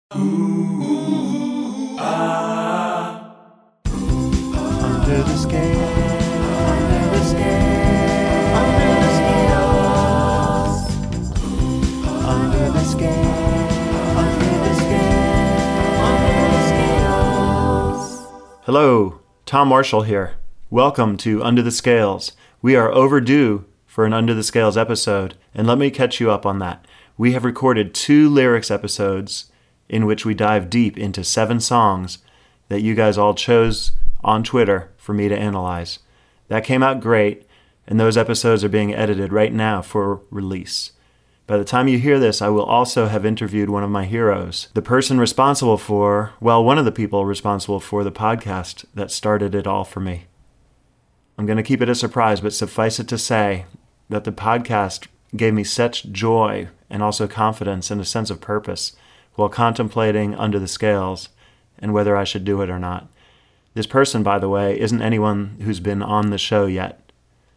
Under the scale, under the scale, under the scales. Under the scale, under the scale, under the scales. Hello, Tom Marshall here. Welcome to Under the Scales. We are overdue for an Under the Scales episode, and let me catch you up on that. We have recorded 2 lyrics episodes in which we dive deep into 7 songs that you guys all chose on Twitter for me to analyze. That came out great, and those episodes are being edited right now for release. By the time you hear this, I will also have interviewed one of my heroes, the person responsible for, well, one of the people responsible for the podcast that started it all for me. I'm going to keep it a surprise, but suffice it to say that the podcast gave me such joy and also confidence and a sense of purpose while contemplating Under the Scales and whether I should do it or not. This person, by the way, isn't anyone who's been on the show yet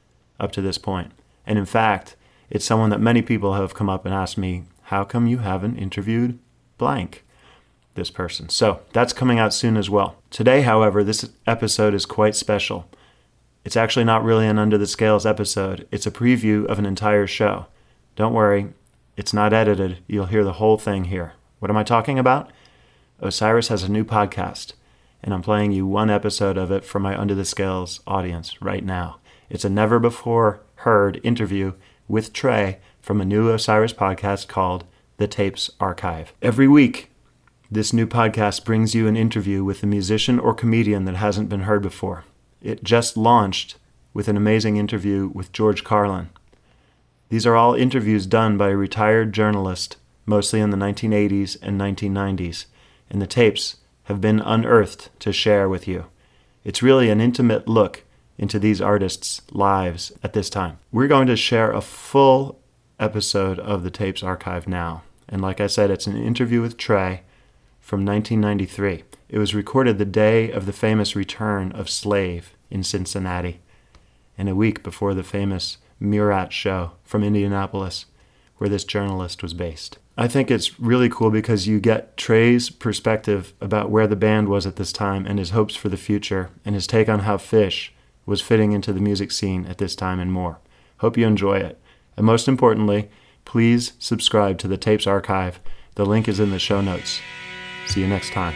up to this point. And in fact, it's someone that many people have come up and asked me, how come you haven't interviewed blank, this person? So that's coming out soon as well. Today, however, this episode is quite special. It's actually not really an Under the Scales episode. It's a preview of an entire show. Don't worry, it's not edited. You'll hear the whole thing here. What am I talking about? Osiris has a new podcast, and I'm playing you one episode of it for my Under the Scales audience right now. It's a never-before-heard interview with Trey from a new Osiris podcast called The Tapes Archive. Every week, this new podcast brings you an interview with a musician or comedian that hasn't been heard before. It just launched with an amazing interview with George Carlin. These are all interviews done by a retired journalist, mostly in the 1980s and 1990s, and the tapes have been unearthed to share with you. It's really an intimate look into these artists' lives at this time. We're going to share a full episode of the Tapes Archive now, and like I said, it's an interview with Trey from 1993. It was recorded the day of the famous return of Slave in Cincinnati, and a week before the famous Murat show from Indianapolis, where this journalist was based. I think it's really cool because you get Trey's perspective about where the band was at this time and his hopes for the future and his take on how Phish was fitting into the music scene at this time and more. Hope you enjoy it. And most importantly, please subscribe to the Tapes Archive. The link is in the show notes. See you next time.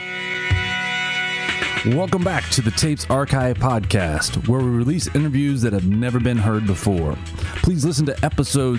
Welcome back to the Tapes Archive podcast, where we release interviews that have never been heard before. Please listen to episode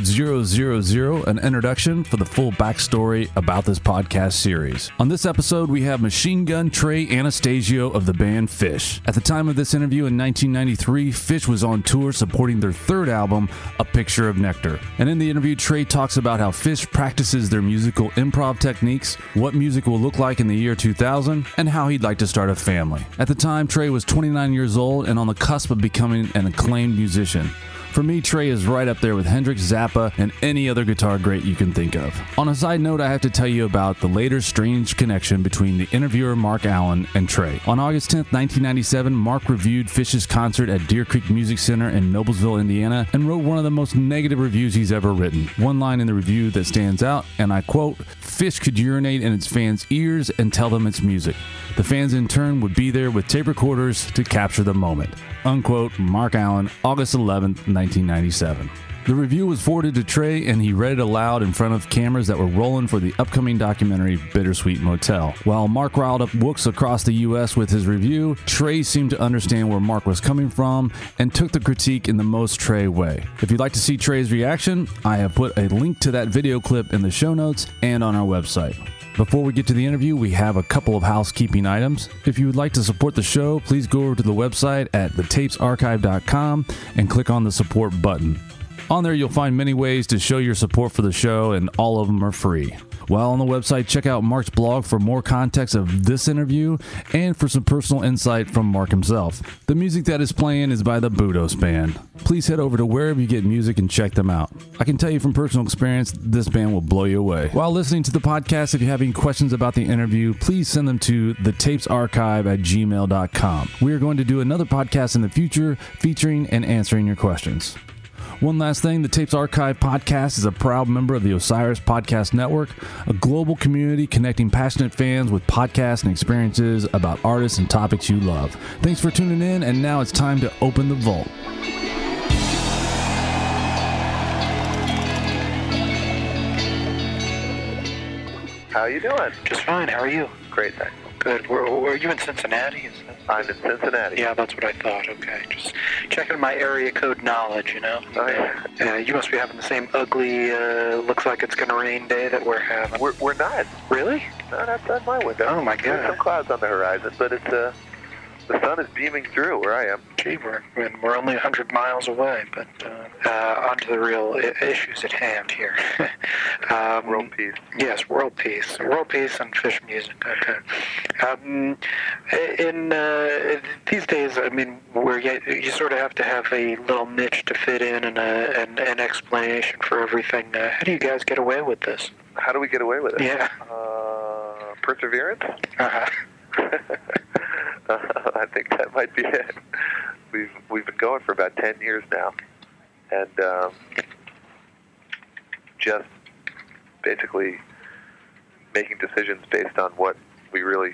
000, an introduction for the full backstory about this podcast series. On this episode, we have Machine Gun Trey Anastasio of the band Phish. At the time of this interview in 1993, Phish was on tour supporting their third album, A Picture of Nectar. And in the interview, Trey talks about how Phish practices their musical improv techniques, what music will look like in the year 2000, and how he'd like to start a family. At the time, Trey was 29 years old and on the cusp of becoming an acclaimed musician. For me, Trey is right up there with Hendrix, Zappa, and any other guitar great you can think of. On a side note, I have to tell you about the later strange connection between the interviewer Mark Allen and Trey. On August 10th, 1997, Mark reviewed Phish's concert at Deer Creek Music Center in Noblesville, Indiana, and wrote one of the most negative reviews he's ever written. One line in the review that stands out, and I quote, "Phish could urinate in its fans' ears and tell them it's music. The fans in turn would be there with tape recorders to capture the moment." Unquote, Mark Allen, August 11th, 1997. The review was forwarded to Trey, and he read it aloud in front of cameras that were rolling for the upcoming documentary Bittersweet Motel. While Mark riled up wooks across the U.S. with his review, Trey seemed to understand where Mark was coming from and took the critique in the most Trey way. If you'd like to see Trey's reaction, I have put a link to that video clip in the show notes and on our website. Before we get to the interview, we have a couple of housekeeping items. If you would like to support the show, please go over to the website at thetapesarchive.com and click on the support button. On there, you'll find many ways to show your support for the show, and all of them are free. While on the website, check out Mark's blog for more context of this interview and for some personal insight from Mark himself. The music that is playing is by the Budos Band. Please head over to wherever you get music and check them out. I can tell you from personal experience, this band will blow you away. While listening to the podcast, if you have any questions about the interview, please send them to thetapesarchive@gmail.com. We are going to do another podcast in the future featuring and answering your questions. One last thing, the Tapes Archive podcast is a proud member of the Osiris Podcast Network, a global community connecting passionate fans with podcasts and experiences about artists and topics you love. Thanks for tuning in, and now it's time to open the vault. How you doing? Just fine. How are you? Great, thanks. Good. Were you in Cincinnati? I'm in Cincinnati. Yeah, that's what I thought. Okay. Just checking my area code knowledge, you know? Oh, yeah. You must be having the same ugly, looks like it's going to rain day that we're having. We're not. Really? Not outside my window. Oh, my There's God. some clouds on the horizon, but it's the sun is beaming through where I am. Gee, we're only 100 miles away, but on to the real issues at hand here. World peace. Yes, world peace. World peace and fish music. Okay. In these days, I mean, where you sort of have to have a little niche to fit in and an explanation for everything. How do you guys get away with this? How do we get away with it? Yeah. Perseverance? Uh-huh. I think that might be it. We've been going for about 10 years now, and just basically making decisions based on what we really,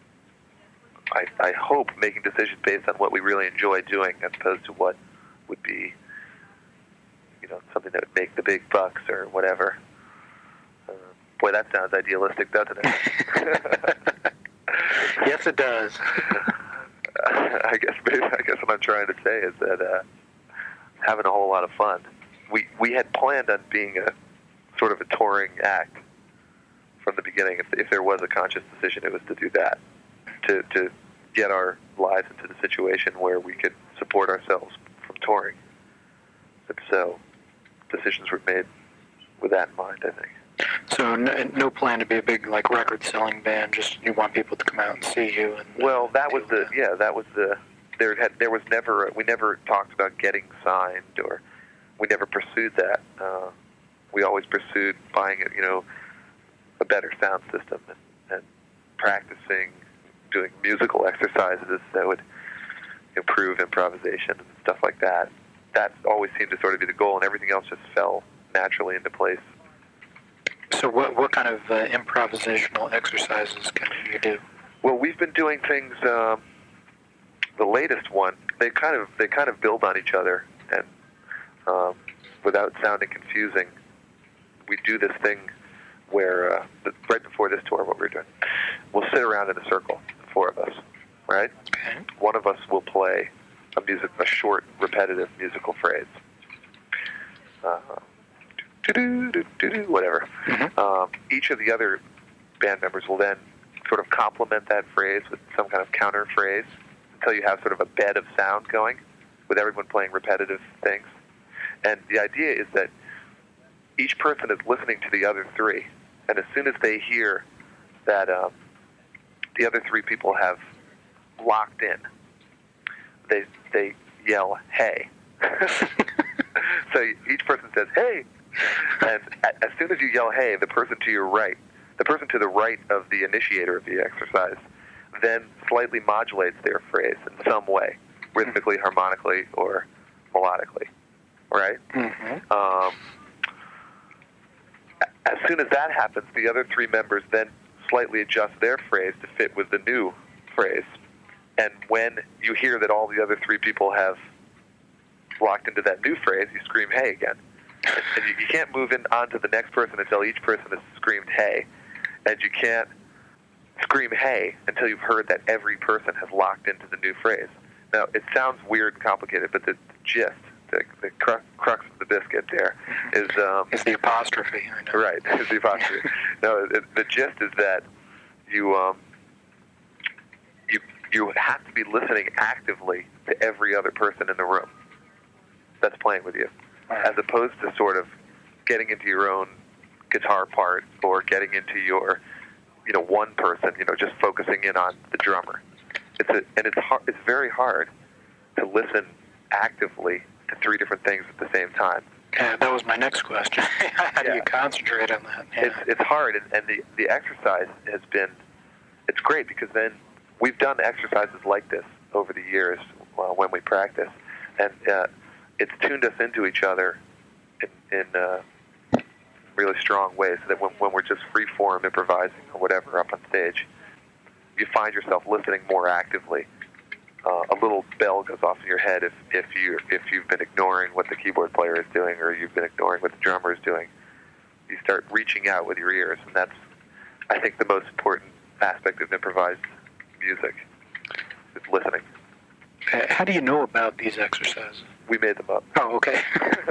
I hope making decisions based on what we really enjoy doing, as opposed to what would be, something that would make the big bucks or whatever. Boy, that sounds idealistic, doesn't it? Yes, it does. I guess what I'm trying to say is that having a whole lot of fun. We had planned on being a sort of a touring act from the beginning. If there was a conscious decision, it was to do that, to get our lives into the situation where we could support ourselves from touring. And so decisions were made with that in mind, I think. So no plan to be a big record-selling band. Just you want people to come out and see you. And well, that was the. There was never. We never talked about getting signed, or we never pursued that. We always pursued buying a better sound system and practicing, doing musical exercises that would improve improvisation and stuff like that. That always seemed to sort of be the goal, and everything else just fell naturally into place. So what kind of improvisational exercises can you do? Well, we've been doing things. The latest one, they kind of build on each other, and without sounding confusing, we do this thing where right before this tour, what we're doing, we'll sit around in a circle, the four of us, right? Okay. One of us will play a short, repetitive musical phrase. Whatever. Mm-hmm. Each of the other band members will then sort of complement that phrase with some kind of counter phrase until you have sort of a bed of sound going with everyone playing repetitive things. And the idea is that each person is listening to the other three, and as soon as they hear that the other three people have locked in, they yell, "Hey." So each person says, "Hey." And as soon as you yell, "Hey," the person to your right, the person to the right of the initiator of the exercise, then slightly modulates their phrase in some way, rhythmically, harmonically, or melodically, right? Mm-hmm. As soon as that happens, the other three members then slightly adjust their phrase to fit with the new phrase. And when you hear that all the other three people have locked into that new phrase, you scream, "Hey," again. And you can't move on to the next person until each person has screamed "Hey," and you can't scream "Hey" until you've heard that every person has locked into the new phrase. Now, it sounds weird and complicated, but the gist, the crux of the biscuit there is the apostrophe. I know. Right, is the apostrophe. No, the gist is that you have to be listening actively to every other person in the room that's playing with you, as opposed to sort of getting into your own guitar part or getting into your, one person, just focusing in on the drummer. It's very hard to listen actively to three different things at the same time. Yeah, that was my next question. How do you concentrate on that? Yeah. It's hard, and the exercise has been, it's great because then we've done exercises like this over the years when we practice, and it's tuned us into each other in really strong ways, so that when we're just free form improvising or whatever up on stage, you find yourself listening more actively. A little bell goes off in your head if you've been ignoring what the keyboard player is doing, or you've been ignoring what the drummer is doing. You start reaching out with your ears, and that's, I think, the most important aspect of improvised music, is listening. How do you know about these exercises? We made them up. Oh, okay.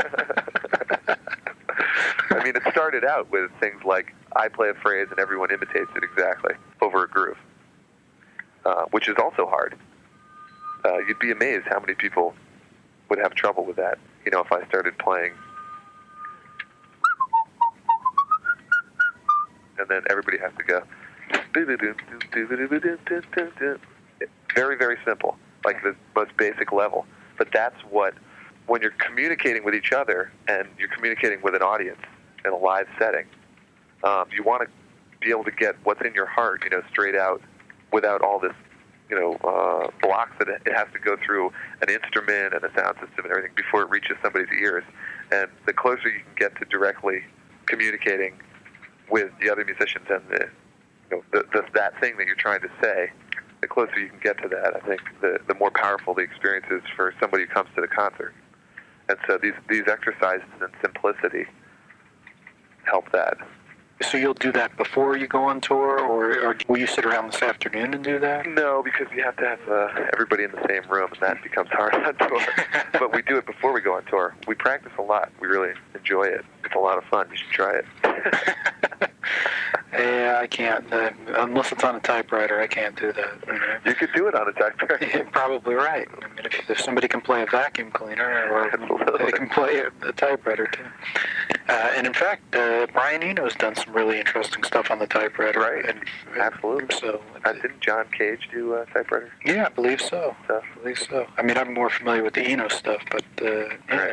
I mean, it started out with things like, I play a phrase and everyone imitates it exactly over a groove, which is also hard. You'd be amazed how many people would have trouble with that. You know, if I started playing, and then everybody has to go. Very, very simple, like the most basic level. But that's what, when you're communicating with each other and you're communicating with an audience in a live setting, you want to be able to get what's in your heart, you know, straight out, without all this, you know, blocks that it has to go through an instrument and a sound system and everything before it reaches somebody's ears. And the closer you can get to directly communicating with the other musicians and that thing that you're trying to say, the closer you can get to that, I think the more powerful the experience is for somebody who comes to the concert. And so these exercises and simplicity help that. So you'll do that before you go on tour, or will you sit around this afternoon and do that? No, because you have to have everybody in the same room, and that becomes hard on tour. But we do it before we go on tour. We practice a lot. We really enjoy it. It's a lot of fun. You should try it. Yeah, I can't. Unless it's on a typewriter, I can't do that. You could do it on a typewriter. You're probably right. I mean, if somebody can play a vacuum cleaner, or they can play a typewriter too. And in fact, Brian Eno's done some really interesting stuff on the typewriter. Right. And, Absolutely. So didn't John Cage do typewriter? Yeah, I believe so. Stuff? I believe so. I mean, I'm more familiar with the Eno stuff, but Right.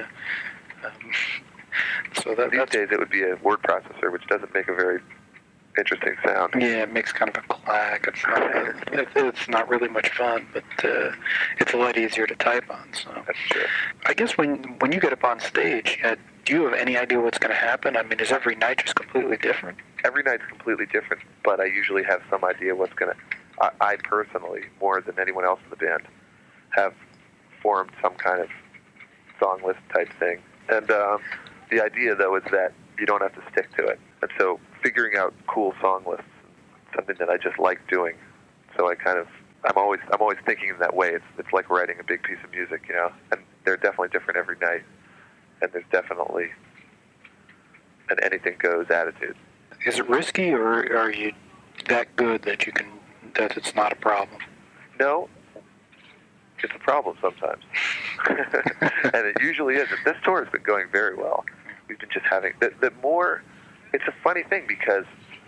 So These days it would be a word processor, which doesn't make a very interesting sound. Yeah, it makes kind of a clack. It's not really much fun, but it's a lot easier to type on. So That's true. I guess when you get up on stage, do you have any idea what's going to happen? I mean, is every night just completely different? Every night's completely different, but I usually have some idea what's going to... I personally, more than anyone else in the band, have formed some kind of song list type thing. And the idea, though, is that you don't have to stick to it. And so figuring out cool song lists is something that I just like doing. So I'm always thinking in that way. It's like writing a big piece of music, you know. And they're definitely different every night. And there's definitely an anything goes attitude. Is it risky, or are you that good that it's not a problem? No, it's a problem sometimes. And it usually is. And this tour has been going very well. We've been just having the more. It's a funny thing, because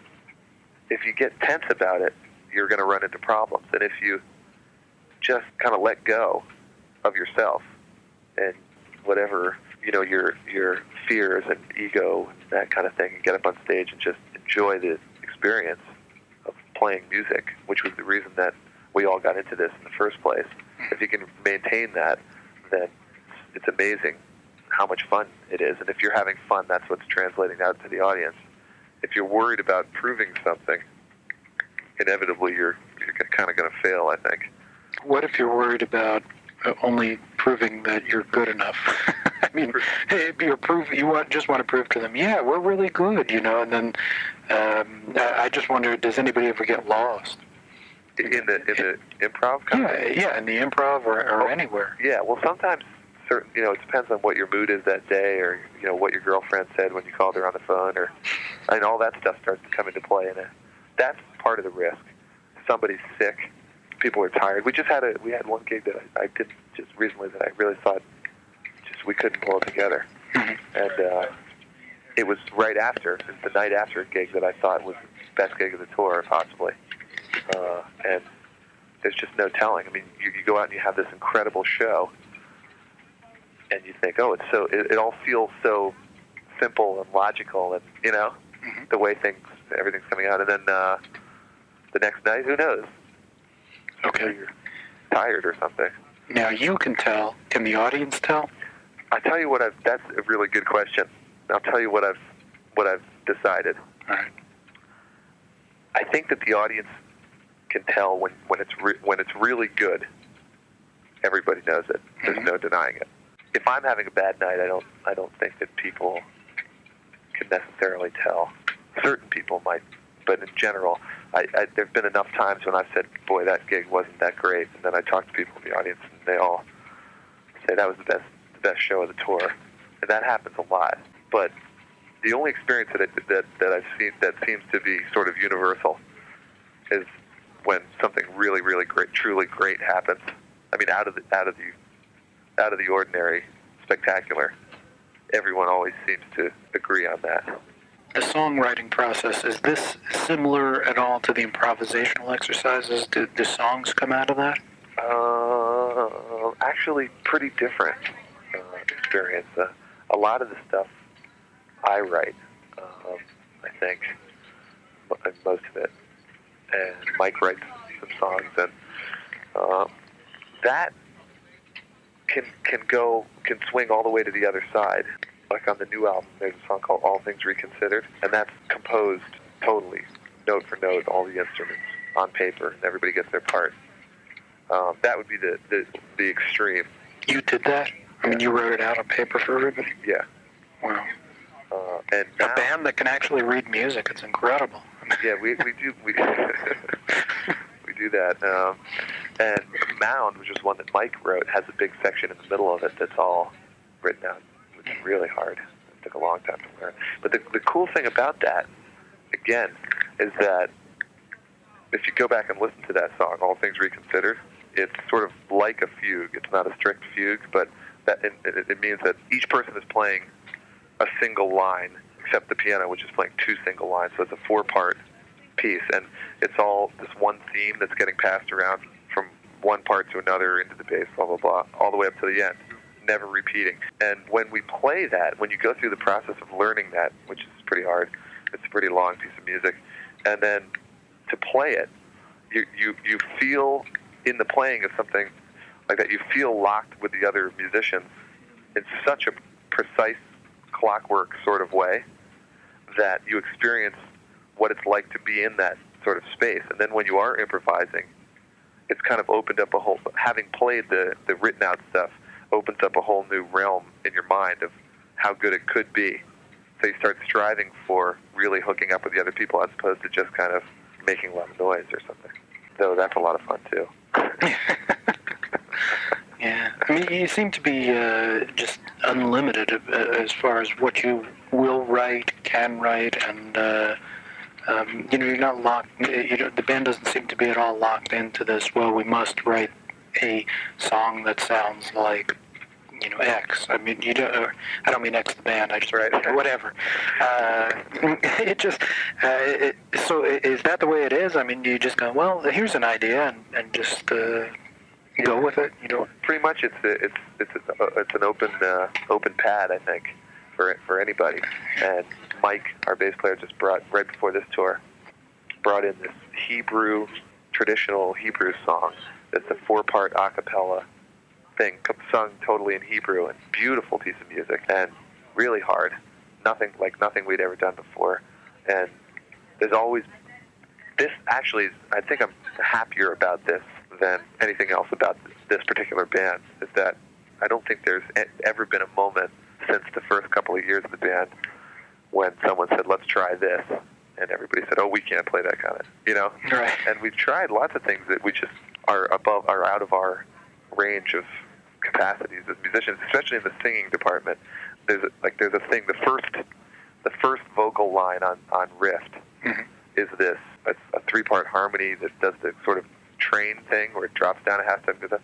if you get tense about it, you're going to run into problems. And if you just kind of let go of yourself and whatever, you know, your fears and ego and that kind of thing, and get up on stage and just enjoy the experience of playing music, which was the reason that we all got into this in the first place. If you can maintain that, then it's amazing how much fun it is. And if you're having fun, that's what's translating out to the audience. If you're worried about proving something, inevitably you're kind of going to fail, I think. What if you're worried about only proving that you're good enough? I mean, you just want to prove to them, yeah, we're really good, you know. And then I just wonder, does anybody ever get lost in the improv? Yeah, in the improv or anywhere. Yeah, well, sometimes certain, you know, it depends on what your mood is that day, or you know what your girlfriend said when you called her on the phone, or and all that stuff starts to come into play, and that's part of the risk. Somebody's sick, people are tired. We had one gig that I did just recently that I really thought we couldn't pull it together, and it was right after, the night after a gig that I thought was the best gig of the tour, possibly, and there's just no telling. I mean, you go out and you have this incredible show, and you think, oh, it all feels so simple and logical, and you know, the way everything's coming out, and then the next night, who knows? Okay. You're tired or something. Now you can tell. Can the audience tell? I tell you what that's a really good question. I'll tell you what I've decided. All right. I think that the audience can tell when it's really good. Everybody knows it. There's no denying it. If I'm having a bad night, I don't think that people can necessarily tell. Certain people might, but in general, there've been enough times when I've said, "Boy, that gig wasn't that great," and then I talk to people in the audience, and they all say that was the best show of the tour, and that happens a lot. But the only experience that I've seen that seems to be sort of universal is when something really, really great, truly great happens. I mean, out of the ordinary, spectacular. Everyone always seems to agree on that. The songwriting process, is this similar at all to the improvisational exercises? Do songs come out of that? Actually, pretty different experience. A lot of the stuff I write, I think, most of it, and Mike writes some songs, and that can swing all the way to the other side. Like on the new album, there's a song called All Things Reconsidered, and that's composed totally, note for note, all the instruments on paper, and everybody gets their part. That would be the extreme. You did that? I mean, you wrote it out on paper for everybody? Yeah. Wow. And now, a band that can actually read music, it's incredible. Yeah, we do we do that. And Mound, which is one that Mike wrote, has a big section in the middle of it that's all written out, which is really hard. It took a long time to learn. But the cool thing about that, again, is that if you go back and listen to that song, All Things Reconsidered, it's sort of like a fugue. It's not a strict fugue, but it means that each person is playing a single line, except the piano, which is playing two single lines. So it's a four-part piece, and it's all this one theme that's getting passed around from one part to another into the bass, blah, blah, blah, all the way up to the end, never repeating. And when we play that, when you go through the process of learning that, which is pretty hard, it's a pretty long piece of music, and then to play it, you feel in the playing of something like that, you feel locked with the other musicians in such a precise clockwork sort of way that you experience what it's like to be in that sort of space. And then when you are improvising, it's kind of opened up a whole, having played the written out stuff, opens up a whole new realm in your mind of how good it could be. So you start striving for really hooking up with the other people as opposed to just kind of making a lot of noise or something. So that's a lot of fun too. Yeah, I mean, you seem to be just unlimited as far as what you will write, can write, and you're not locked. The band doesn't seem to be at all locked into this. Well, we must write a song that sounds like X. I mean, you don't. I don't mean X the band. I just whatever. So is that the way it is? I mean, you just go, well, here's an idea, and just go with it. Pretty much, it's an open pad, I think, for anybody. And Mike, our bass player, just brought right before this tour, brought in this traditional Hebrew song. That's a 4-part a cappella thing, sung totally in Hebrew, and beautiful piece of music, and really hard. Nothing we'd ever done before. And there's always this. Actually, I think I'm happier about this than anything else about this particular band. Is that I don't think there's ever been a moment since the first couple of years of the band when someone said, "Let's try this," and everybody said, "Oh, we can't play that kind of," Right. And we've tried lots of things that we just are out of our range of capacities as musicians, especially in the singing department. There's a thing. The first vocal line on Rift is this. It's a 3-part harmony that does the sort of train thing where it drops down a half step and goes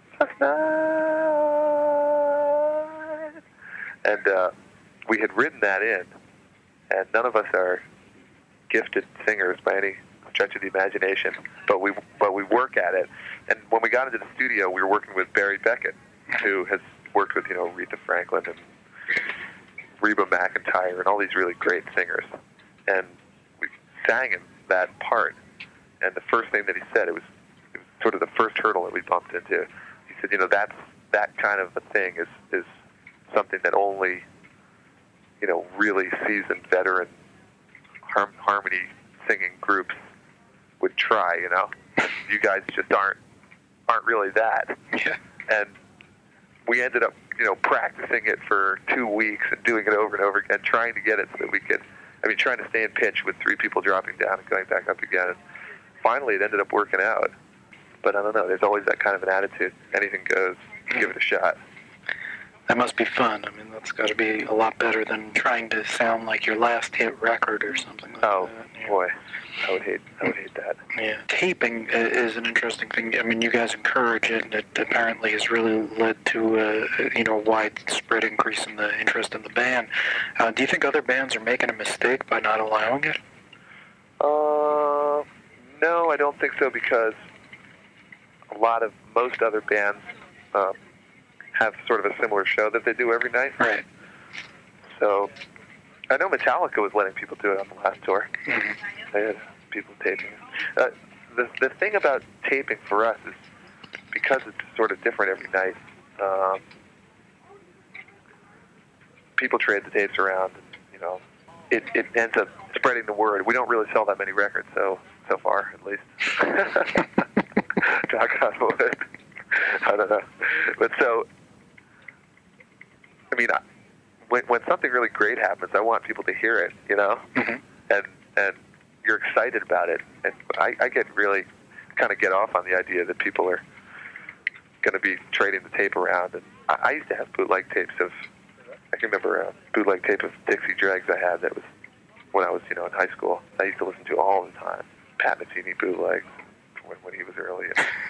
up. And we had written that in, and none of us are gifted singers by any stretch of the imagination, but we work at it. And when we got into the studio, we were working with Barry Beckett, who has worked with Aretha Franklin and Reba McEntire and all these really great singers. And we sang him that part. And the first thing that he said, it was sort of the first hurdle that we bumped into. He said, that kind of a thing is something that only, really seasoned veteran harmony singing groups would try. You guys just aren't really that. Yeah. And we ended up, practicing it for 2 weeks and doing it over and over again, trying to get it so that we could, trying to stay in pitch with 3 people dropping down and going back up again. And finally, it ended up working out. But I don't know, there's always that kind of an attitude. Anything goes, give it a shot. That must be fun. That's got to be a lot better than trying to sound like your last hit record or something like that. Yeah. Boy, I would hate that. Yeah, taping is an interesting thing. You guys encourage it, and it apparently has really led to a widespread increase in the interest in the band. Do you think other bands are making a mistake by not allowing it? No, I don't think so, because most other bands have sort of a similar show that they do every night. Right. So I know Metallica was letting people do it on the last tour. Mm-hmm. They had people taping. The thing about taping for us is, because it's sort of different every night, people trade the tapes around, and, it ends up spreading the word. We don't really sell that many records, so far, at least. Knock on wood. I don't know. But so, when something really great happens, I want people to hear it, Mm-hmm. and you're excited about it. And I get really kind of get off on the idea that people are going to be trading the tape around. And I used to have bootleg tapes I can remember a bootleg tape of Dixie Dregs I had that was when I was, in high school. I used to listen to all the time. Pat Metheny bootlegs when he was early.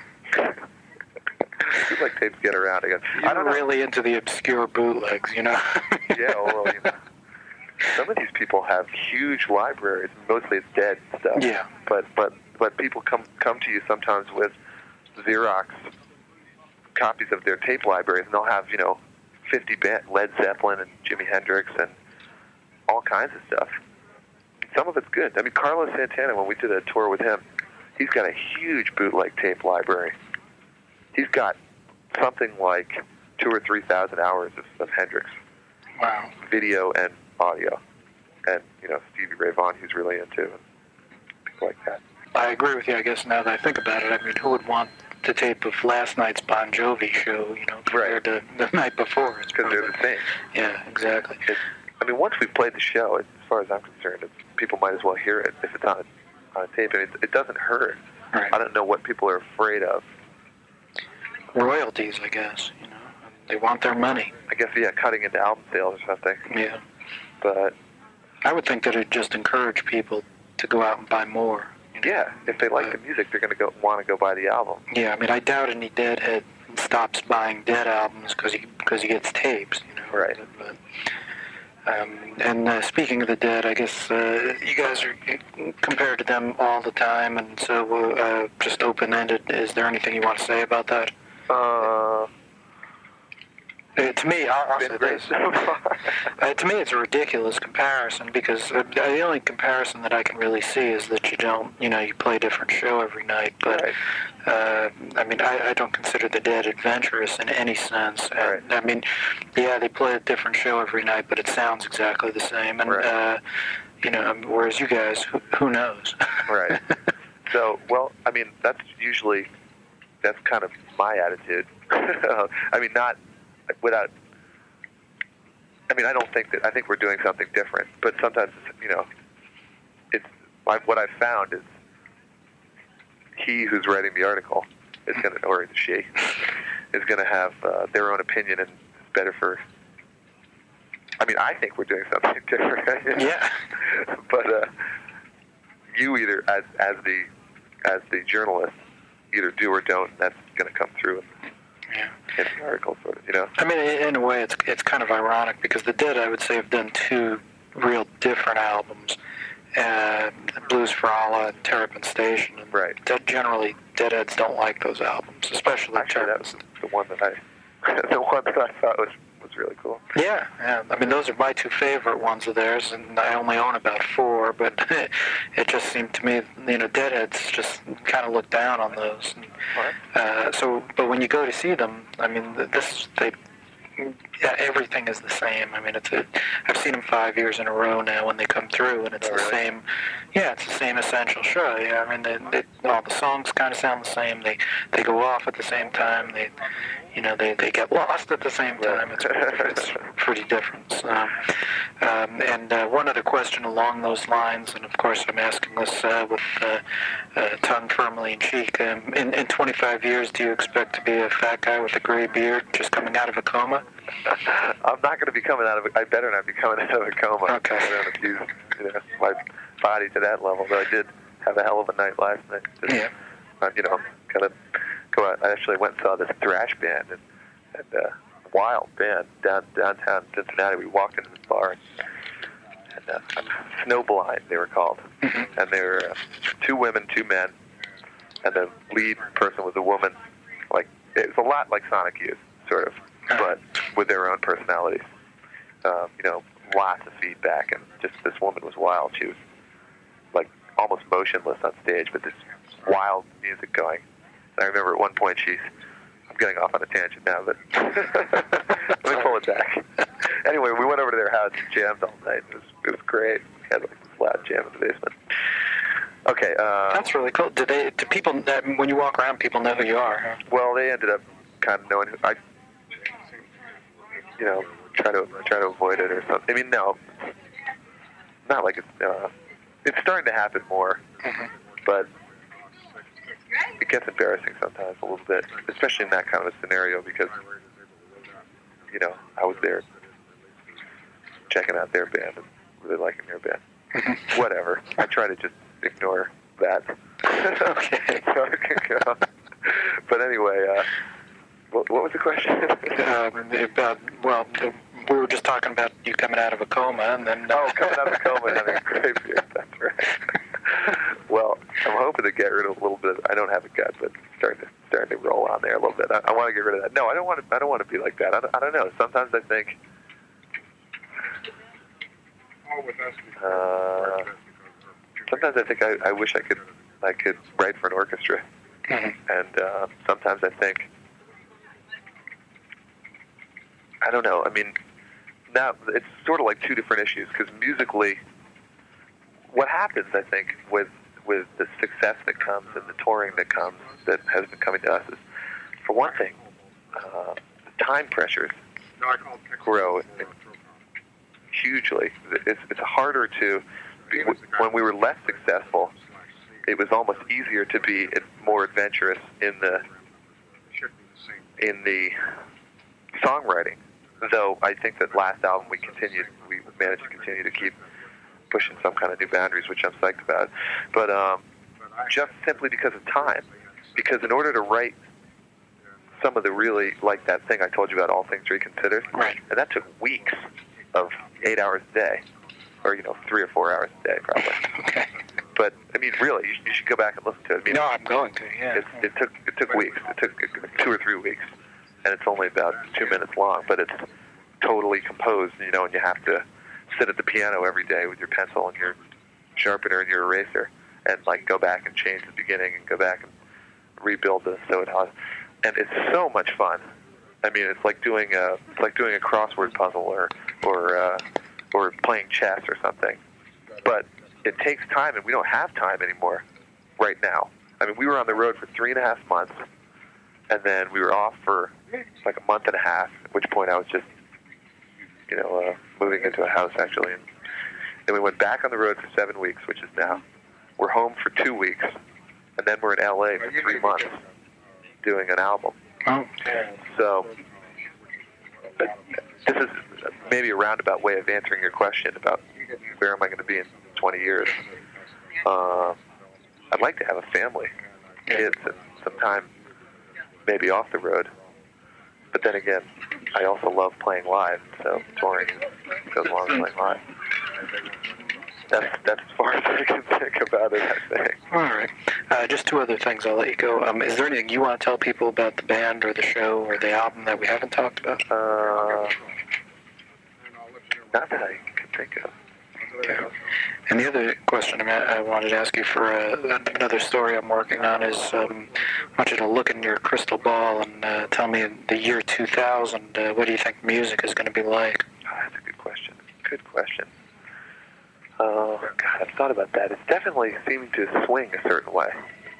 Bootleg tapes get around again. You're really into the obscure bootlegs, Yeah, well, some of these people have huge libraries. Mostly it's dead stuff. Yeah. But people come to you sometimes with Xerox copies of their tape libraries, and they'll have 50 Led Zeppelin and Jimi Hendrix and all kinds of stuff. Some of it's good. Carlos Santana, when we did a tour with him, he's got a huge bootleg tape library. He's got something like 2,000 or 3,000 hours of Hendrix. Wow. Video and audio. And, Stevie Ray Vaughan, who's really into, and people like that. I agree with you, I guess, now that I think about it. Who would want the tape of last night's Bon Jovi show, compared to the night before? Because they're the same. Yeah, exactly. Once we've played the show, as far as I'm concerned, people might as well hear it if it's on a tape. It doesn't hurt. Right. I don't know what people are afraid of. Royalties, I guess. They want their money. I guess, cutting into album sales or something. Yeah. But I would think that it'd just encourage people to go out and buy more. Yeah, if they like the music, they're going to want to go buy the album. Yeah, I doubt any Deadhead stops buying Dead albums because he gets tapes. Right. But, and speaking of the Dead, I guess you guys are compared to them all the time, and so just open-ended. Is there anything you want to say about that? To me, I'll say this. To me, it's a ridiculous comparison, because the only comparison that I can really see is that you don't, you play a different show every night. But right. I don't consider the Dead adventurous in any sense. Right. They play a different show every night, but it sounds exactly the same. And right. Whereas you guys, who knows? Right. So, that's kind of my attitude. I think we're doing something different, but sometimes, it's what I've found is he who's writing the article is going to, or she, is going to have their own opinion, and it's better for, I think we're doing something different. Yeah. But you either, as the journalist, either do or don't, and that's going to come through in the article, sort of, in a way, it's kind of ironic, because the Dead, I would say, have done two real different albums, Blues for Allah and Terrapin Station. And right. Generally, Deadheads don't like those albums, especially Actually, that was the one that I thought was really cool. Yeah. Those are my two favorite ones of theirs, and I only own about 4, but it just seemed to me, Deadheads just kind of look down on those. And, but when you go to see them, Yeah, everything is the same. I mean, I've seen them 5 years in a row now when they come through, and it's the same. Yeah, it's the same essential show. Yeah, I mean, all the songs kind of sound the same. They go off at the same time. They get lost at the same time. It's pretty different. So, and one other question along those lines, and of course I'm asking this with tongue firmly in cheek. In 25 years, do you expect to be a fat guy with a gray beard just coming out of a coma? I'm not going to be coming out of I better not be coming out of a coma. Okay. I don't abuse my body to that level, but I did have a hell of a night last night. Yeah. Kind of go out. I actually went and saw this thrash band and wild band downtown Cincinnati. We walked into this bar and Snowblind they were called, and they were 2 women, 2 men, and the lead person was a woman. Like it was a lot like Sonic Youth, sort of, but with their own personalities. Lots of feedback, and just this woman was wild. She was like almost motionless on stage, but this wild music going. And I remember at one point I'm getting off on a tangent now, but let me pull it back. Anyway, we went over to their house and jammed all night. It was great. We had like this loud jam in the basement. Okay. That's really cool. Do people, when you walk around, people know who you are? Huh? Well, they ended up kind of knowing who I. Try to avoid it or something. I mean, no, not like it's starting to happen more, but it gets embarrassing sometimes a little bit, especially in that kind of a scenario because, I was there checking out their band and really liking their band. Whatever. I try to just ignore that. Okay. So I can go. But anyway, what was the question? We were just talking about you coming out of a coma, and then... coming out of a coma and having a gray beard, that's right. Well, I'm hoping to get rid of a little bit. I don't have a gut, but starting to roll on there a little bit. I want to get rid of that. No, I don't want to be like that. I don't know. Sometimes I think... sometimes I think I wish I could write for an orchestra. And sometimes I think... I don't know. I mean, now it's sort of like 2 different issues because musically, what happens, I think, with the success that comes and the touring that comes, that has been coming to us is, for one thing, the time pressures grow hugely. It's harder to, when we were less successful, it was almost easier to be more adventurous in the songwriting. Though I think that last album we managed to continue to keep pushing some kind of new boundaries, which I'm psyched about. But just simply because of time. Because in order to write some of the really, like that thing I told you about, All Things Reconsidered, right. And that took weeks of 8 hours a day, or 3 or 4 hours a day probably. Okay. But I mean, really, you should go back and listen to it. I mean, no, I'm going to. Yeah. It took weeks. It took 2 or 3 weeks. And it's only about 2 minutes long, but it's totally composed, and you have to sit at the piano every day with your pencil and your sharpener and your eraser, and like go back and change the beginning and go back and rebuild this so it has, and it's so much fun. I mean, it's like doing a crossword puzzle or playing chess or something, but it takes time, and we don't have time anymore right now. I mean, we were on the road for 3.5 months. And then we were off for like a month and a half, at which point I was just, moving into a house actually. And then we went back on the road for 7 weeks, which is now. We're home for 2 weeks. And then we're in LA for 3 months doing an album. Oh. So this is maybe a roundabout way of answering your question about where am I going to be in 20 years. I'd like to have a family, kids, and some time maybe off the road. But then again, I also love playing live, so touring goes along with playing live. That's as far as I can think about it, I think. All right. Just 2 other things, I'll let you go. Is there anything you want to tell people about the band or the show or the album that we haven't talked about? Not that I can think of. Okay. And the other question I wanted to ask you for another story I'm working on is I want you to look in your crystal ball and tell me in the year 2000, what do you think music is going to be like? Oh, that's a good question. Good question. Oh, God, I've thought about that. It's definitely seeming to swing a certain way.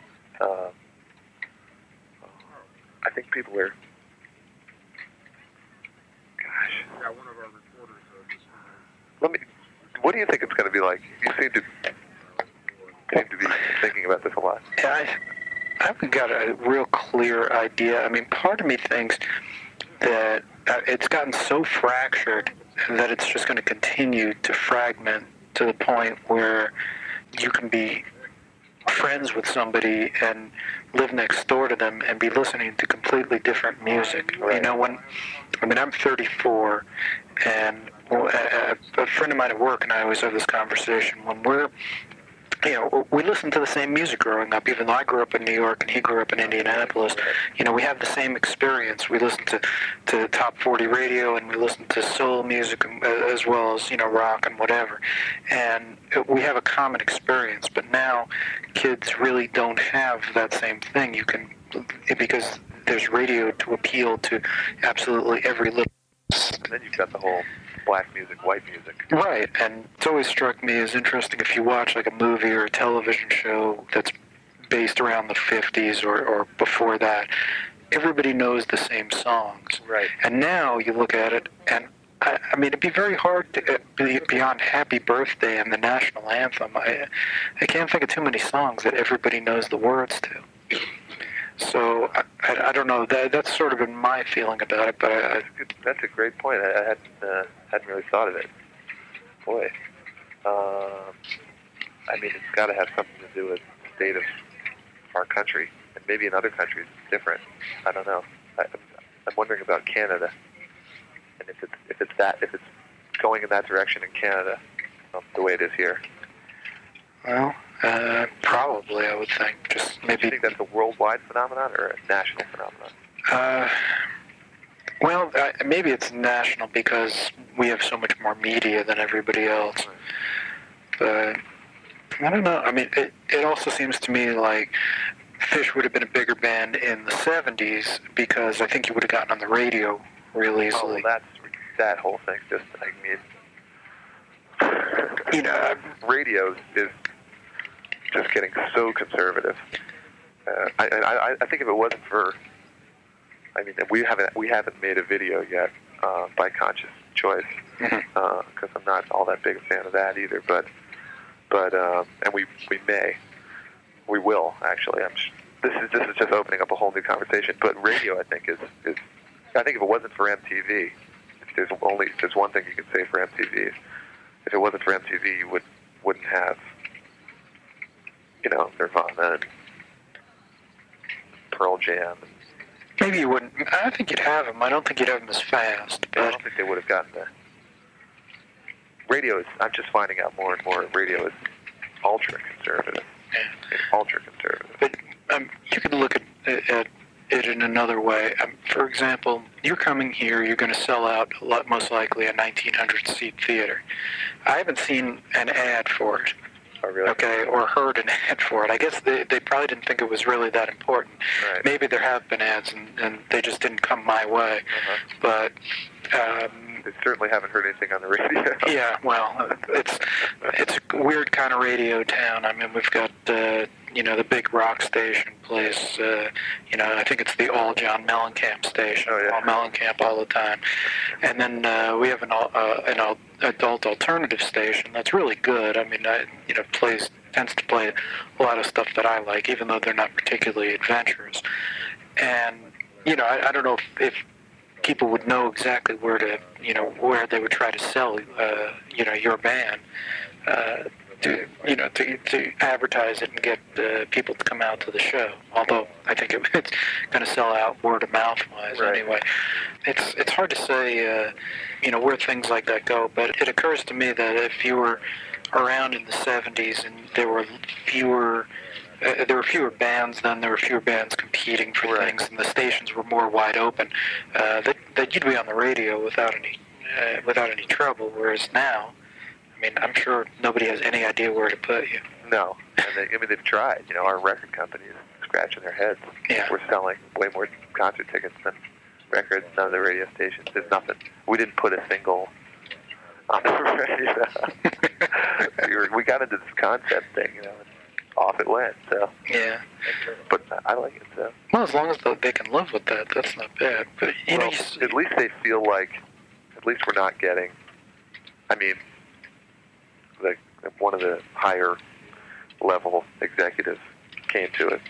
I think people are... Gosh. Yeah, one of our reporters What do you think it's going to be like? You seem to be thinking about this a lot. Yeah, I haven't got a real clear idea. I mean, part of me thinks that it's gotten so fractured that it's just going to continue to fragment to the point where you can be friends with somebody and live next door to them and be listening to completely different music. Right. You know, I'm 34, and a friend of mine at work and I always have this conversation when we listen to the same music growing up, even though I grew up in New York and he grew up in Indianapolis. You know, we have the same experience. We listen to top 40 radio and we listen to soul music as well as, rock and whatever. And we have a common experience. But now kids really don't have that same thing. Because there's radio to appeal to absolutely every little... And then you've got the whole black music, white music. Right, and it's always struck me as interesting if you watch like a movie or a television show that's based around the 50s or before that, everybody knows the same songs. Right. And now you look at it, and I mean, it'd be very hard to, beyond Happy Birthday and the national anthem, I can't think of too many songs that everybody knows the words to. So I don't know. That's sort of been my feeling about it. But that's a great point. I hadn't really thought of it. Boy, I mean, it's got to have something to do with the state of our country, and maybe in other countries it's different. I don't know. I'm wondering about Canada, and if it's going in that direction in Canada, the way it is here. Well, probably, I would think. Just maybe. Do you think that's a worldwide phenomenon or a national phenomenon? Well, maybe it's national because we have so much more media than everybody else. But I don't know. I mean, it also seems to me like Phish would have been a bigger band in the 70s because I think you would have gotten on the radio real easily. Oh, that whole thing. Just, radio is just getting so conservative. I think if it wasn't for, we haven't made a video yet by conscious choice because I'm not all that big a fan of that either. But and we will actually. This is just opening up a whole new conversation. But radio, I think I think if it wasn't for MTV, if there's one thing you can say for MTV. If it wasn't for MTV, you wouldn't have, Nirvana and Pearl Jam. Maybe you wouldn't. I think you'd have them. I don't think you'd have them as fast. But I don't think they would have gotten there. Radio is, I'm just finding out more and more, radio is ultra-conservative. Yeah. It's ultra-conservative. But you could look at it in another way. For example, you're coming here, you're going to sell out most likely a 1,900-seat theater. I haven't seen an ad for it. Oh, really? Okay, or heard an ad for it. I guess they probably didn't think it was really that important. Right. Maybe there have been ads and they just didn't come my way. But they certainly haven't heard anything on the radio. Yeah, well, it's a weird kind of radio town. I mean, we've got the big rock station plays. I think it's the all John Mellencamp station. Oh, yeah. All Mellencamp all the time. And then we have an adult alternative station that's really good. I mean, tends to play a lot of stuff that I like, even though they're not particularly adventurous. And I don't know if people would know exactly where they would try to sell your band to advertise it and get people to come out to the show. Although I think it's going to sell out word of mouth wise. Right. Anyway. It's hard to say where things like that go, but it occurs to me that if you were around in the 70s and there were fewer bands then, there were fewer bands competing for Right. things, and the stations were more wide open, that you'd be on the radio without any trouble. Whereas now, mean, I'm sure nobody has any idea where to put you. No, and they've tried. Our record company is scratching their heads. Yeah. We're selling way more concert tickets than records. None of the radio stations. There's nothing. We didn't put a single on the radio. We got into this concept thing, and off it went. So. Yeah. But I like it. So. Well, as long as they can live with that, that's not bad. But at least they feel like, at least we're not getting. I mean, one of the higher level executives came to a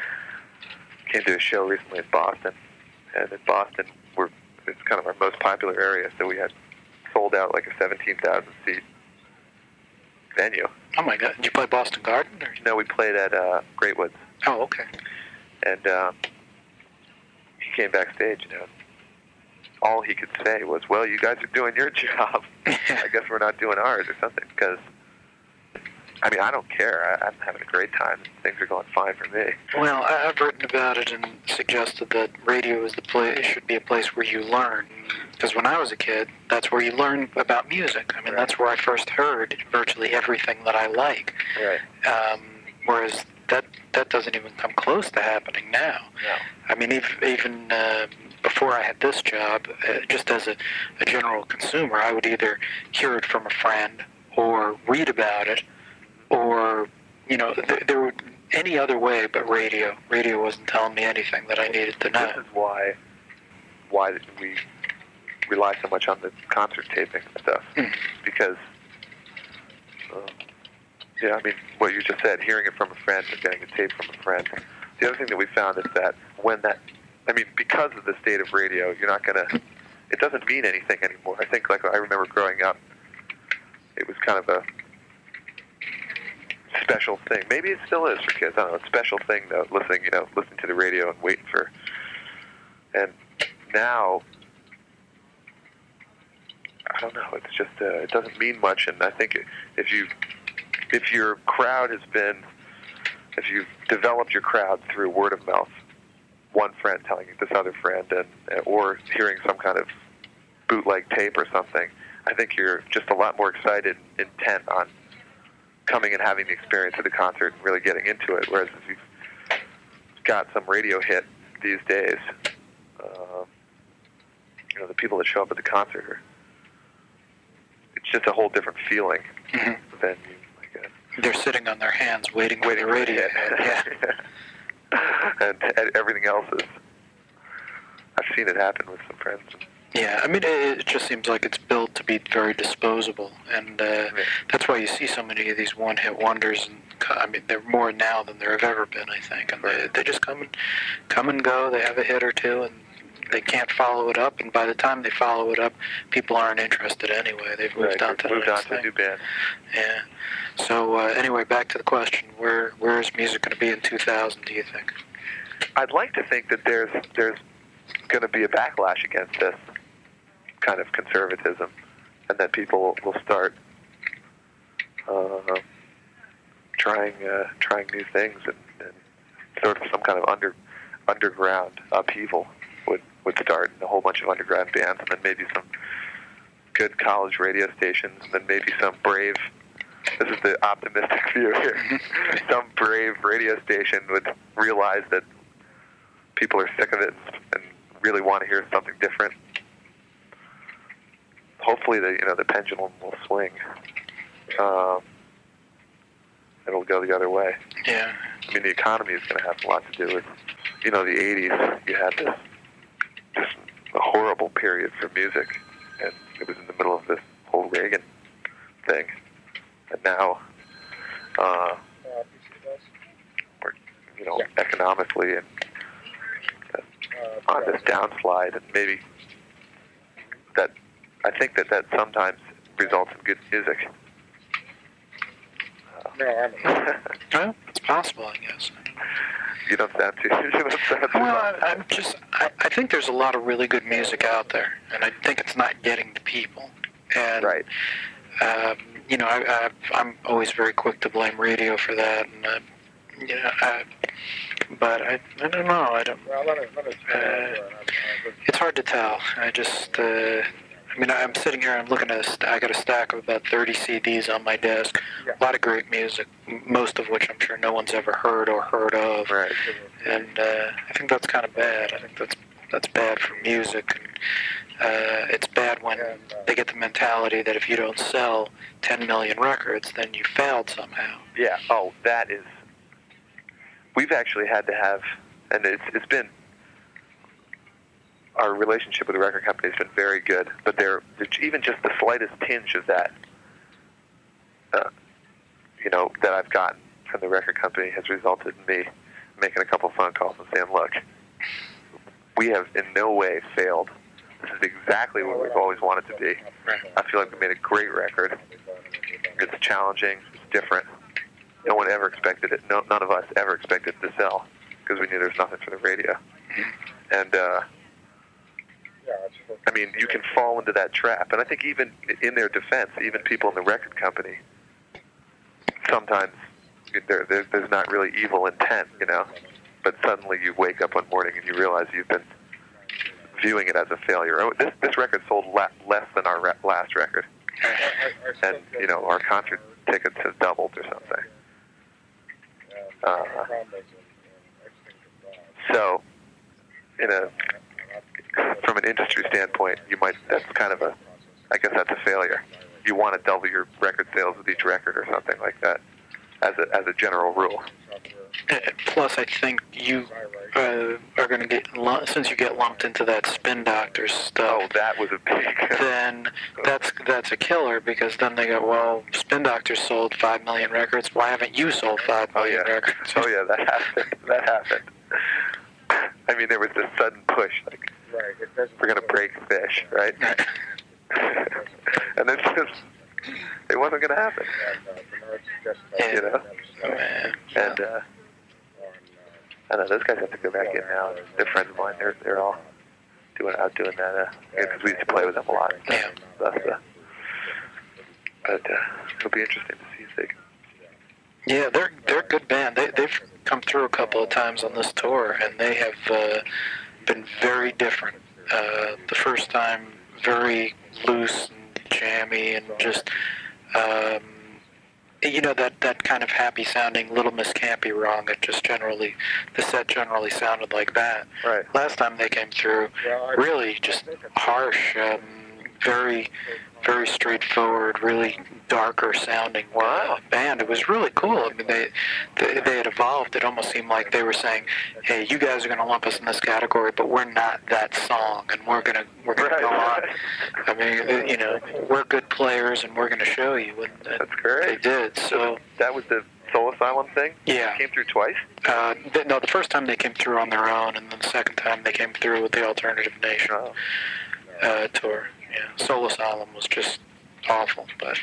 show recently in Boston, and in Boston it's kind of our most popular area, so we had sold out like a 17,000 seat venue. Oh my God! Did you play Boston Garden? Or? No, we played at Great Woods. Oh, okay. And he came backstage, all he could say was, "Well, you guys are doing your job. I guess we're not doing ours," or something. Because I mean, I don't care. I'm having a great time. Things are going fine for me. Well, I've written about it and suggested that radio is the place. It should be a place where you learn. Because when I was a kid, that's where you learn about music. I mean, that's where I first heard virtually everything that I like. Right. Whereas that doesn't even come close to happening now. No. I mean, even before I had this job, just as a general consumer, I would either hear it from a friend or read about it, or there would any other way but radio. Radio wasn't telling me anything that I needed to know. This is why we rely so much on the concert taping and stuff, because I mean, what you just said, hearing it from a friend or getting a tape from a friend. The other thing that we found is that because of the state of radio, you're not gonna. It doesn't mean anything anymore. I think, like I remember growing up, it was kind of a special thing. Maybe it still is for kids. I don't know. It's a special thing though. Listening to the radio and waiting for. And now, I don't know. It's just it doesn't mean much. And I think if your crowd if you've developed your crowd through word of mouth, one friend telling this other friend, or hearing some kind of bootleg tape or something, I think you're just a lot more excited and intent on coming and having the experience of the concert and really getting into it. Whereas if you've got some radio hit these days, the people that show up at the concert it's just a whole different feeling than you. They're sitting on their hands waiting for the radio. Yeah. And everything else is. I've seen it happen with some friends. Yeah, I mean, it just seems like it's built to be very disposable, and that's why you see so many of these one-hit wonders. And I mean, they're more now than there have ever been, I think. And they just come and go. They have a hit or two, and they can't follow it up. And by the time they follow it up, people aren't interested anyway. They've moved on to the next thing. A new band. Yeah. So anyway, back to the question: where is music going to be in 2000? Do you think? I'd like to think that there's going to be a backlash against this kind of conservatism, and that people will start trying new things, and sort of some kind of underground upheaval would start, and a whole bunch of underground bands, and then maybe some good college radio stations, and then maybe some brave. This is the optimistic view here. Some brave radio station would realize that people are sick of it and really want to hear something different. Hopefully, the pendulum will swing. It'll go the other way. Yeah. I mean, the economy is going to have a lot to do with. The 80s. You had this just a horrible period for music, and it was in the middle of this whole Reagan thing. And now, we're, economically and on this downslide, and maybe that, I think that sometimes results in good music. Well, it's possible, I guess. You don't sound too. Well, I think there's a lot of really good music out there, and I think it's not getting to people. And, right. I'm always very quick to blame radio for that, and but I don't know. I don't. It's hard to tell. I I mean, I'm sitting here, I'm looking at I got a stack of about 30 CDs on my desk. Yeah. A lot of great music, most of which I'm sure no one's ever heard or heard of. Right. And I think that's kind of bad. I think that's bad for music. And it's bad when they get the mentality that if you don't sell 10 million records, then you failed somehow. Yeah. Oh, that is. We've actually had to have, and it's been. Our relationship with the record company has been very good, but they're even just the slightest tinge of that, that I've gotten from the record company has resulted in me making a couple phone calls and saying, look, we have in no way failed. This is exactly what we've always wanted to be. I feel like we made a great record. It's challenging. It's different. No one ever expected it. None of us ever expected it to sell because we knew there was nothing for the radio. And, I mean, you can fall into that trap. And I think even in their defense, even people in the record company, sometimes there's not really evil intent, but suddenly you wake up one morning and you realize you've been viewing it as a failure. Oh, this record sold less than our last record. And, our concert tickets have doubled or something. So, from an industry standpoint, that's kind of I guess that's a failure. You want to double your record sales with each record or something like that, as a general rule. Plus, I think you are going to get, since you get lumped into that Spin Doctors stuff. Oh, that was a big. Then that's a killer, because then they go, well, Spin Doctors sold 5 million records. Why haven't you sold 5 million records? Oh yeah, that happened. I mean, there was this sudden push, like, we're going to break fish, right? And it's just, it wasn't going to happen. And I know those guys have to go back in now. They're friends of mine. They're all out doing that because we used to play with them a lot. Yeah. But it'll be interesting to see if they can. Yeah, they're a good band. They've come through a couple of times on this tour, and they have been very different. The first time, very loose and jammy, and just that kind of happy sounding Little Miss Can't Be Wrong. The set generally sounded like that. Right. Last time they came through, really just harsh, very, very straightforward, really darker sounding band. It was really cool. I mean, they had evolved. It almost seemed like they were saying, "Hey, you guys are going to lump us in this category, but we're not that song, and we're gonna go on." I mean, we're good players, and we're going to show you. And that's great. They did. So that was the Soul Asylum thing. Yeah. Came through twice. No, the first time they came through on their own, and then the second time they came through with the Alternative Nation tour. Yeah, Soul Asylum was just awful, but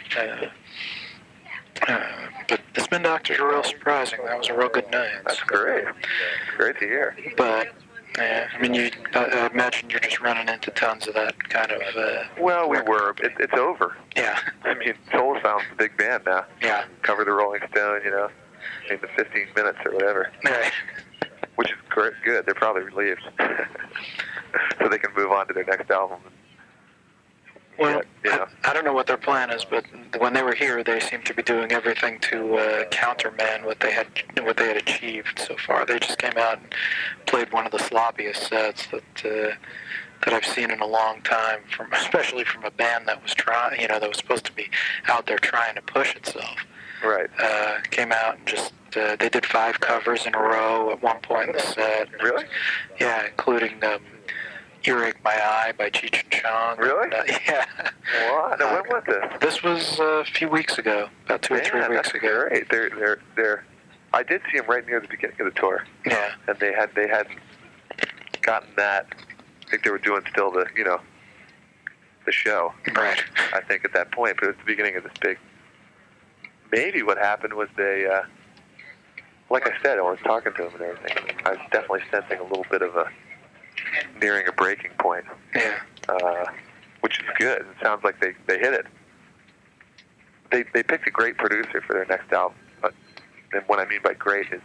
the Spin Doctors were real surprising. That was a real good night. That's great. Great to hear. But I mean, I imagine you're just running into tons of that kind of. Well, we were. It's over. Yeah. I mean, Soul Asylum's a big band now. Yeah. Cover the Rolling Stone, in the 15 minutes or whatever. Right. Which is good. They're probably relieved, so they can move on to their next album. Well, I don't know what their plan is, but when they were here, they seemed to be doing everything to countermand what they had achieved so far. They just came out and played one of the sloppiest sets that I've seen in a long time, especially from a band that was that was supposed to be out there trying to push itself. Right. Came out and just they did 5 covers in a row at one point in the set. Really? Yeah, including. Earache My Eye by Cheech and Chong. Really? Yeah. What? Now, when was this? This was a few weeks ago, about 2 or 3 weeks ago. Great. They're. I did see them right near the beginning of the tour. Yeah. And they hadn't gotten that. I think they were doing still the show. Right. I think at that point, but it was the beginning of this big. Maybe what happened was they. Like I said, I was talking to them and everything. I was definitely sensing a little bit of nearing a breaking point. Yeah. Which is good. It sounds like they hit it. They picked a great producer for their next album. And what I mean by great is,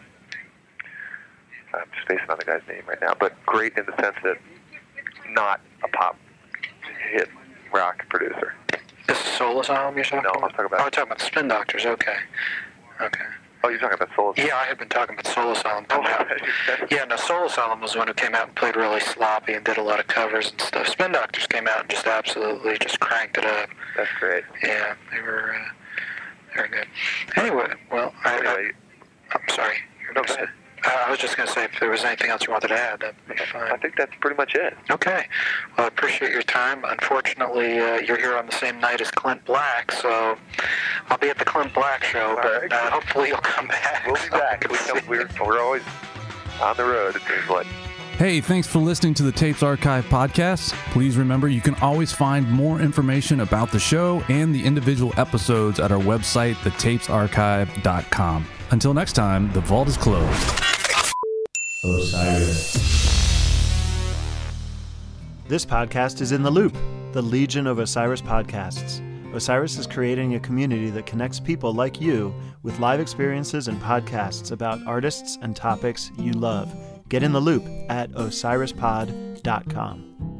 I'm spacing on the guy's name right now, but great in the sense that not a pop hit rock producer. This is Soul Asylum you're talking No, about? I'm talking about- Oh, I'm talking about the Spin Doctors. Okay. Oh, you're talking about Soul Asylum? Yeah, I had been talking about Soul Asylum coming out. Yeah, no, Soul Asylum was the one who came out and played really sloppy and did a lot of covers and stuff. Spin Doctors came out and just absolutely just cranked it up. That's great. Yeah, they were very good. Anyway, well, I'm sorry. No, go ahead. I was just going to say, if there was anything else you wanted to add, that'd be fine. I think that's pretty much it. Okay. Well, I appreciate your time. Unfortunately, you're here on the same night as Clint Black, so I'll be at the Clint Black show, but hopefully you'll come back. We'll be back. We're always on the road, it seems like. Hey, thanks for listening to the Tapes Archive podcast. Please remember you can always find more information about the show and the individual episodes at our website, thetapesarchive.com. Until next time, the vault is closed. Osiris. This podcast is In the Loop, the Legion of Osiris podcasts. Osiris is creating a community that connects people like you with live experiences and podcasts about artists and topics you love. Get in the loop at osirispod.com.